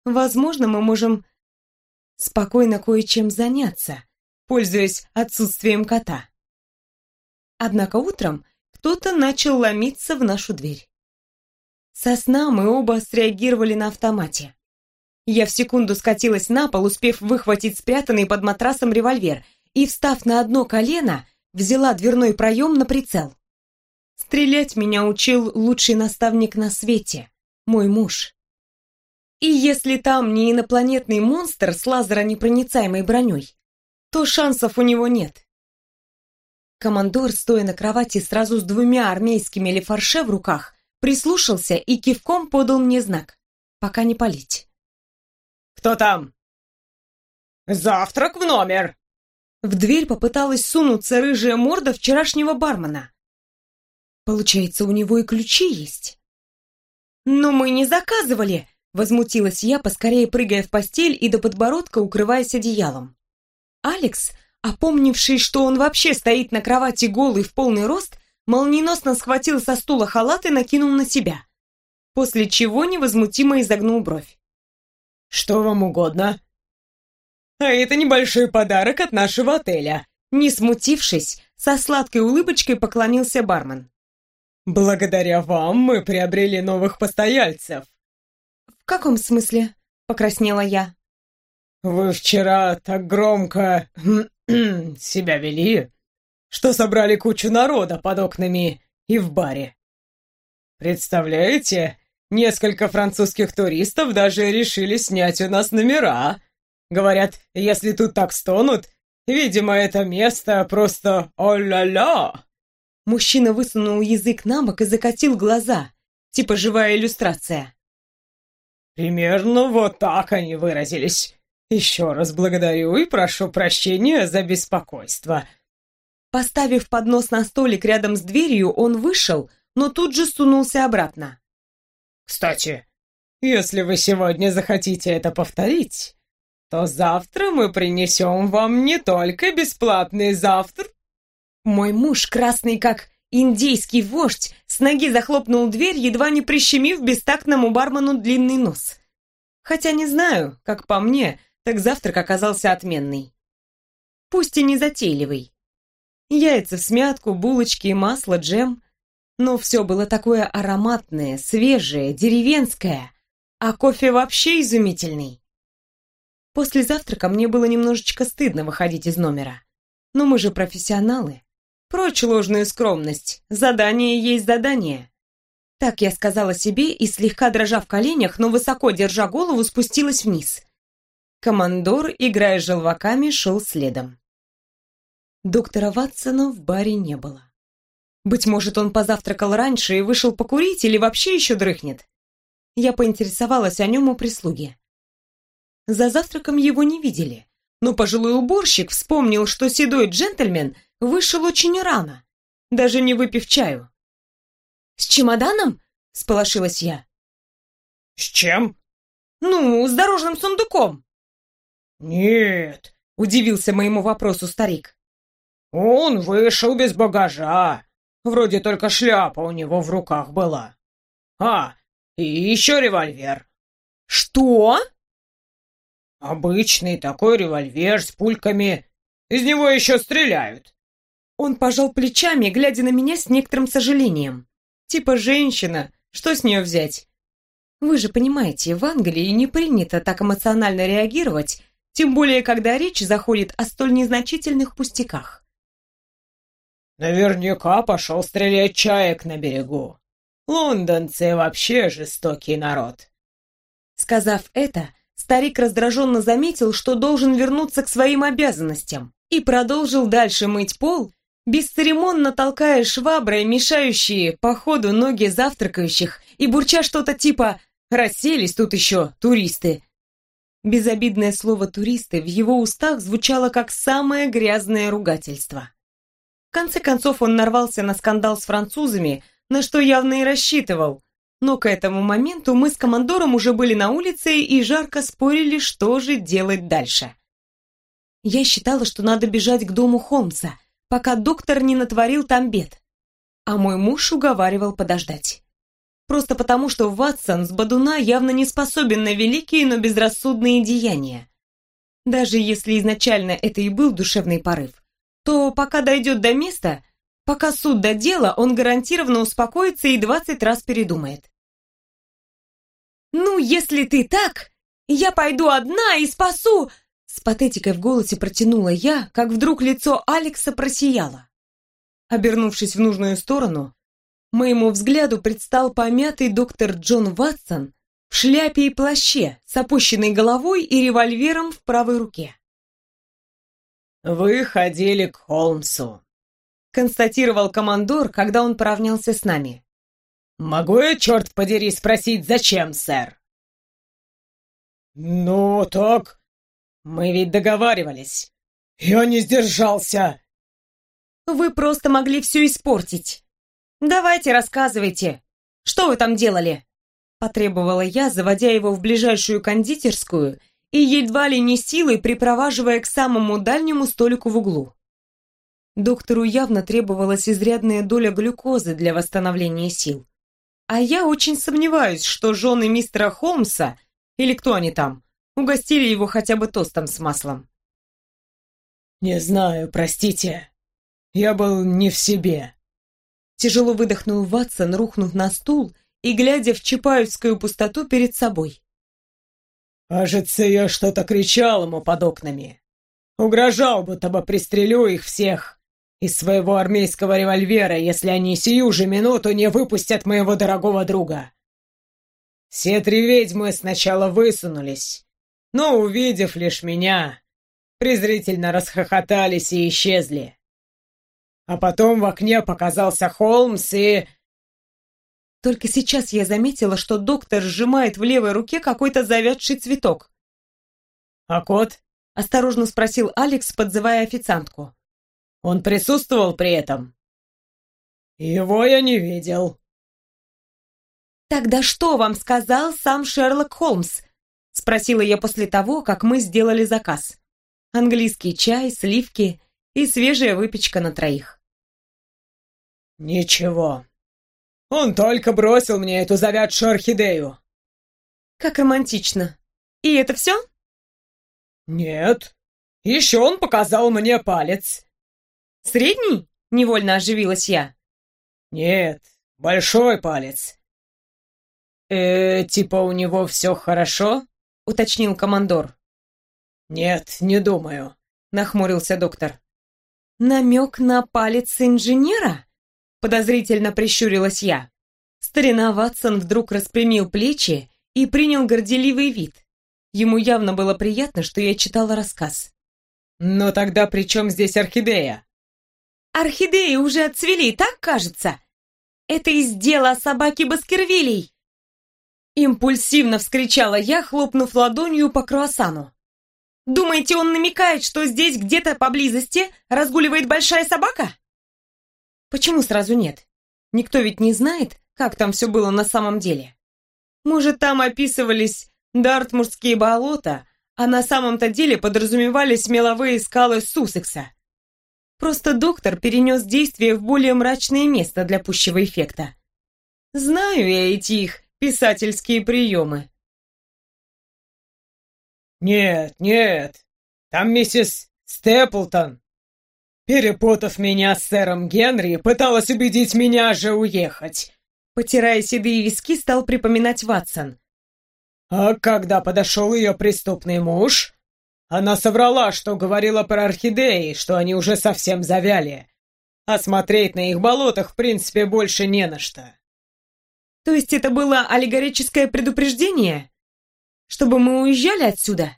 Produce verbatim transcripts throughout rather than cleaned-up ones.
возможно, мы можем спокойно кое-чем заняться, пользуясь отсутствием кота. Однако утром кто-то начал ломиться в нашу дверь. Со сна мы оба среагировали на автомате. Я в секунду скатилась на пол, успев выхватить спрятанный под матрасом револьвер, и, встав на одно колено, взяла дверной проем на прицел. Стрелять меня учил лучший наставник на свете, мой муж. И если там не инопланетный монстр с лазеронепроницаемой броней, то шансов у него нет. Командор, стоя на кровати сразу с двумя армейскими лефарше в руках, прислушался и кивком подал мне знак. Пока не палить. «Кто там?» «Завтрак в номер!» В дверь попыталась сунуться рыжая морда вчерашнего бармена. Получается, у него и ключи есть. «Но мы не заказывали!» — возмутилась я, поскорее прыгая в постель и до подбородка укрываясь одеялом. Алекс, опомнившись, что он вообще стоит на кровати голый в полный рост, молниеносно схватил со стула халат и накинул на себя, после чего невозмутимо изогнул бровь. «Что вам угодно?» «А это небольшой подарок от нашего отеля», — не смутившись, со сладкой улыбочкой поклонился бармен. «Благодаря вам мы приобрели новых постояльцев». «В каком смысле?» — покраснела я. «Вы вчера так громко себя вели, что собрали кучу народа под окнами и в баре. Представляете, несколько французских туристов даже решили снять у нас номера. Говорят, если тут так стонут, видимо, это место просто о-ля-ля». Мужчина высунул язык на бок и закатил глаза, типа живая иллюстрация. «Примерно вот так они выразились. Еще раз благодарю и прошу прощения за беспокойство». Поставив поднос на столик рядом с дверью, он вышел, но тут же сунулся обратно. «Кстати, если вы сегодня захотите это повторить, то завтра мы принесем вам не только бесплатный завтрак». Мой муж, красный как индейский вождь, с ноги захлопнул дверь, едва не прищемив бестактному бармену длинный нос. Хотя не знаю, как по мне, так завтрак оказался отменный. Пусть и не затейливый. Яйца в смятку, булочки, масло, джем. Но все было такое ароматное, свежее, деревенское, а кофе вообще изумительный. После завтрака мне было немножечко стыдно выходить из номера. Но мы же профессионалы. Прочь ложную скромность. Задание есть задание. Так я сказала себе и, слегка дрожа в коленях, но высоко держа голову, спустилась вниз. Командор, играя желваками, шел следом. Доктора Ватсона в баре не было. Быть может, он позавтракал раньше и вышел покурить или вообще еще дрыхнет. Я поинтересовалась о нем у прислуги. За завтраком его не видели, но пожилой уборщик вспомнил, что седой джентльмен вышел очень рано, даже не выпив чаю. «С чемоданом?» — всполошилась я. «С чем?» «Ну, с дорожным сундуком». «Нет», — удивился моему вопросу старик. «Он вышел без багажа. Вроде только шляпа у него в руках была. А, и еще револьвер». «Что?» «Обычный такой револьвер с пульками. Из него еще стреляют». Он пожал плечами, глядя на меня с некоторым сожалением. Типа женщина, что с нее взять? Вы же понимаете, в Англии не принято так эмоционально реагировать, тем более, когда речь заходит о столь незначительных пустяках. «Наверняка пошел стрелять чаек на берегу. Лондонцы вообще жестокий народ». Сказав это, старик раздраженно заметил, что должен вернуться к своим обязанностям, и продолжил дальше мыть пол, бесцеремонно толкая шваброй мешающие по ходу ноги завтракающих и бурча что-то типа «расселись тут еще туристы». Безобидное слово «туристы» в его устах звучало как самое грязное ругательство. В конце концов он нарвался на скандал с французами, на что явно и рассчитывал, но к этому моменту мы с командором уже были на улице и жарко спорили, что же делать дальше. Я считала, что надо бежать к дому Холмса, пока доктор не натворил там бед, а мой муж уговаривал подождать. просто потому, что Ватсон с Бодуна явно не способен на великие, но безрассудные деяния. Даже если изначально это и был душевный порыв, то пока дойдет до места, пока суд до дела, он гарантированно успокоится и двадцать раз передумает. «Ну, если ты так, я пойду одна и спасу!» С патетикой в голосе протянула я, как вдруг лицо Алекса просияло. Обернувшись в нужную сторону, моему взгляду предстал помятый доктор Джон Ватсон в шляпе и плаще, с опущенной головой и револьвером в правой руке. «Вы ходили к Холмсу», — констатировал командор, когда он поравнялся с нами. «Могу я, черт подери, спросить, зачем, сэр?» «Ну, так, мы ведь договаривались. Я не сдержался». «Вы просто могли все испортить. Давайте, рассказывайте, что вы там делали?» Потребовала я, заводя его в ближайшую кондитерскую и едва ли не силой припроваживая к самому дальнему столику в углу. Доктору явно требовалась изрядная доля глюкозы для восстановления сил. А я очень сомневаюсь, что жены мистера Холмса, или кто они там, угостили его хотя бы тостом с маслом. «Не знаю, простите. Я был не в себе». Тяжело выдохнул Ватсон, рухнув на стул и глядя в чапаевскую пустоту перед собой. «Кажется, я что-то кричал ему под окнами. Угрожал, будто бы пристрелю их всех из своего армейского револьвера, если они сию же минуту не выпустят моего дорогого друга. Все три ведьмы сначала высунулись, но, увидев лишь меня, презрительно расхохотались и исчезли. А потом в окне показался Холмс и...» Только сейчас я заметила, что доктор сжимает в левой руке какой-то завядший цветок. «А кот?» — осторожно спросил Алекс, подзывая официантку. «Он присутствовал при этом?» «Его я не видел». «Тогда что вам сказал сам Шерлок Холмс?» — спросила я после того, как мы сделали заказ. Английский чай, сливки и свежая выпечка на троих. «Ничего. Он только бросил мне эту завядшую орхидею». «Как романтично. И это все?» «Нет. Еще он показал мне палец». «Средний?» — невольно оживилась я. «Нет, большой палец». «Э, типа у него все хорошо?» — уточнил командор. «Нет, не думаю», — нахмурился доктор. «Намек на палец инженера?» — подозрительно прищурилась я. Старина Ватсон вдруг распрямил плечи и принял горделивый вид. Ему явно было приятно, что я читала рассказ. «Но тогда при чем здесь орхидея?» «Орхидеи уже отцвели, так кажется? Это из дела собаки Баскервилей!» Импульсивно вскричала я, хлопнув ладонью по круассану. «Думаете, он намекает, что здесь где-то поблизости разгуливает большая собака?» «Почему сразу нет? Никто ведь не знает, как там все было на самом деле. Может, там описывались Дартмурские болота, а на самом-то деле подразумевались меловые скалы Суссекса. Просто доктор перенес действие в более мрачное место для пущего эффекта. Знаю я эти их писательские приемы». «Нет, нет, там миссис Степлтон, перепутав меня с сэром Генри, пыталась убедить меня же уехать», потирая седые виски, стал припоминать Ватсон. «А когда подошел ее преступный муж, она соврала, что говорила про орхидеи, что они уже совсем завяли, а смотреть на их болотах в принципе больше не на что». «То есть это было аллегорическое предупреждение? Чтобы мы уезжали отсюда?»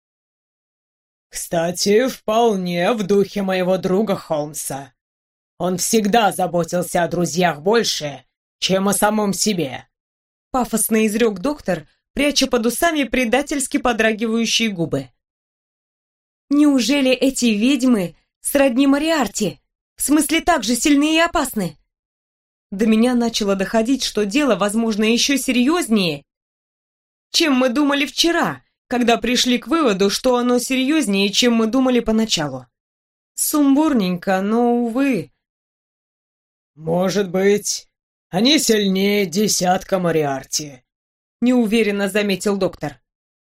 «Кстати, вполне в духе моего друга Холмса. Он всегда заботился о друзьях больше, чем о самом себе», — пафосно изрек доктор, пряча под усами предательски подрагивающие губы. «Неужели эти ведьмы сродни Мориарти? В смысле, так же сильны и опасны?» До меня начало доходить, что дело, возможно, еще серьезнее, чем мы думали вчера, когда пришли к выводу, что оно серьезнее, чем мы думали поначалу. Сумбурненько, но, увы. «Может быть, Они сильнее десятка Мориарти», — неуверенно заметил доктор.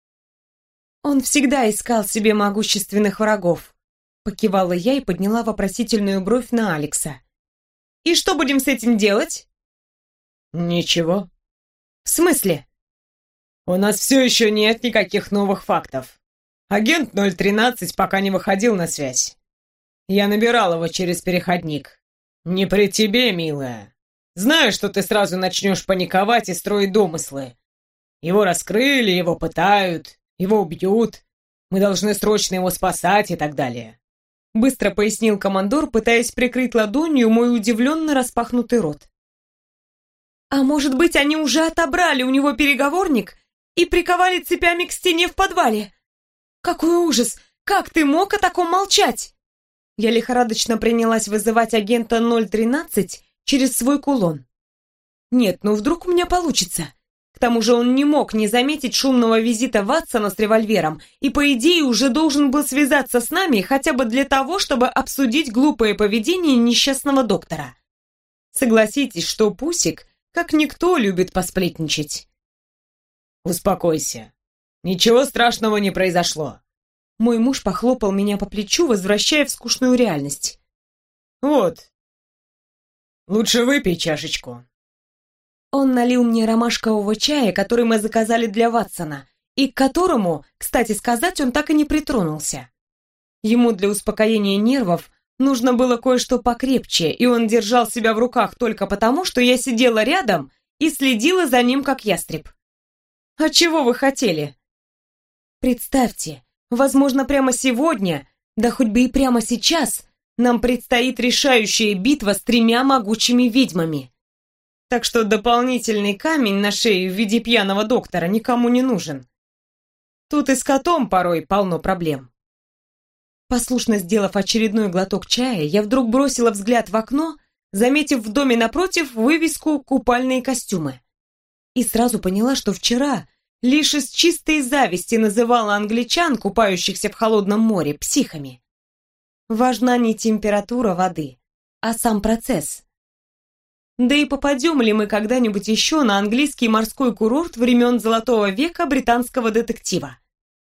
«Он всегда искал себе могущественных врагов», — покивала я и подняла вопросительную бровь на Алекса. «И что будем с этим делать?» «Ничего». «В смысле?» «У нас все еще нет никаких новых фактов. Агент ноль тринадцать пока не выходил на связь. Я набирал его через переходник. Не при тебе, милая. Знаю, что ты сразу начнешь паниковать и строить домыслы. Его раскрыли, его пытают, его убьют. Мы должны срочно его спасать и так далее». Быстро пояснил командор, пытаясь прикрыть ладонью мой удивленно распахнутый рот. «А может быть, они уже отобрали у него переговорник и приковали цепями к стене в подвале? Какой ужас! Как ты мог о таком молчать?» Я лихорадочно принялась вызывать агента ноль тринадцать через свой кулон. Нет, ну вдруг у меня получится. К тому же он не мог не заметить шумного визита Ватсона с револьвером и, по идее, уже должен был связаться с нами хотя бы для того, чтобы обсудить глупое поведение несчастного доктора. Согласитесь, что Пусик, как никто, любит посплетничать. «Успокойся. Ничего страшного не произошло». Мой муж похлопал меня по плечу, возвращая в скучную реальность. «Вот. Лучше выпей чашечку». Он налил мне ромашкового чая, который мы заказали для Ватсона, и к которому, кстати сказать, он так и не притронулся. Ему для успокоения нервов нужно было кое-что покрепче, и он держал себя в руках только потому, что я сидела рядом и следила за ним, как ястреб. «А чего вы хотели?» Представьте, возможно, прямо сегодня, да хоть бы и прямо сейчас, нам предстоит решающая битва с тремя могучими ведьмами. Так что дополнительный камень на шее в виде пьяного доктора никому не нужен. Тут и с котом порой полно проблем. Послушно сделав очередной глоток чая, я вдруг бросила взгляд в окно, заметив в доме напротив вывеску «Купальные костюмы». И сразу поняла, что вчера лишь из чистой зависти называла англичан, купающихся в холодном море, психами. Важна не температура воды, а сам процесс. Да и попадем ли мы когда-нибудь еще на английский морской курорт времен Золотого века британского детектива?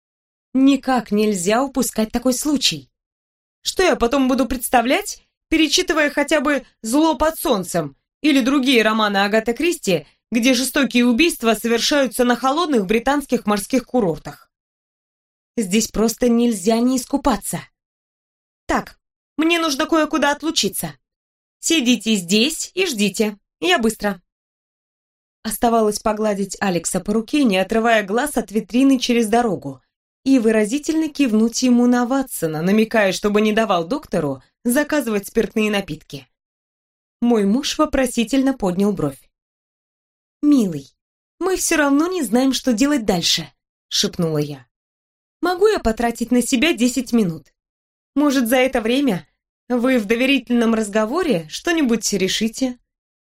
Никак нельзя упускать такой случай. Что я потом буду представлять, перечитывая хотя бы «Зло под солнцем» или другие романы Агаты Кристи, где жестокие убийства совершаются на холодных британских морских курортах? Здесь просто нельзя не искупаться. Так, мне нужно кое-куда отлучиться. Сидите здесь и ждите. Я быстро. Оставалось погладить Алекса по руке, не отрывая глаз от витрины через дорогу, и выразительно кивнуть ему на Ватсона, намекая, чтобы не давал доктору заказывать спиртные напитки. Мой муж вопросительно поднял бровь. «Милый, мы все равно не знаем, что делать дальше», — шепнула я. «Могу я потратить на себя десять минут? Может, за это время вы в доверительном разговоре что-нибудь решите?»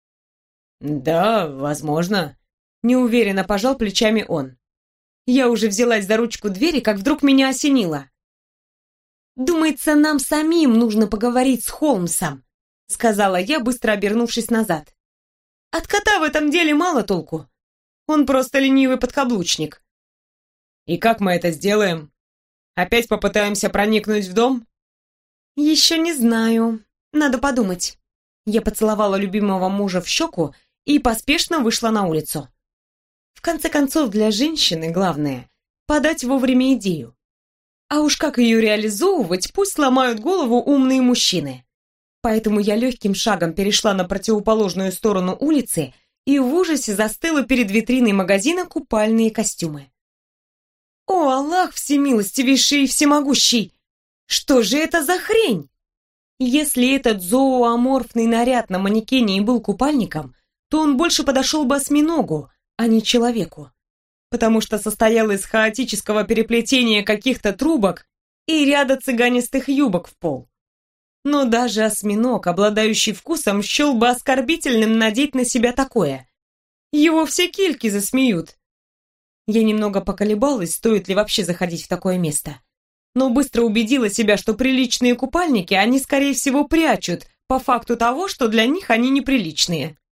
«Да, возможно», — неуверенно пожал плечами он. Я уже взялась за ручку двери, как вдруг меня осенило. «Думается, нам самим нужно поговорить с Холмсом», — сказала я, быстро обернувшись назад. «От кота в этом деле мало толку. Он просто ленивый подкаблучник». «И как мы это сделаем? Опять попытаемся проникнуть в дом?» «Еще не знаю. Надо подумать». Я поцеловала любимого мужа в щеку и поспешно вышла на улицу. В конце концов, для женщины главное — подать вовремя идею. А уж как ее реализовывать, пусть ломают голову умные мужчины. Поэтому я легким шагом перешла на противоположную сторону улицы и в ужасе застыла перед витриной магазина «Купальные костюмы». «О, Аллах всемилостивейший и всемогущий! Что же это за хрень?» Если этот зооаморфный наряд на манекене и был купальником, то он больше подошел бы осьминогу, а не человеку, потому что состоял из хаотического переплетения каких-то трубок и ряда цыганистых юбок в пол. Но даже осьминог, обладающий вкусом, счел бы оскорбительным надеть на себя такое. Его все кильки засмеют. Я немного поколебалась, стоит ли вообще заходить в такое место, но быстро убедила себя, что приличные купальники они, скорее всего, прячут, по факту того, что для них они неприличные.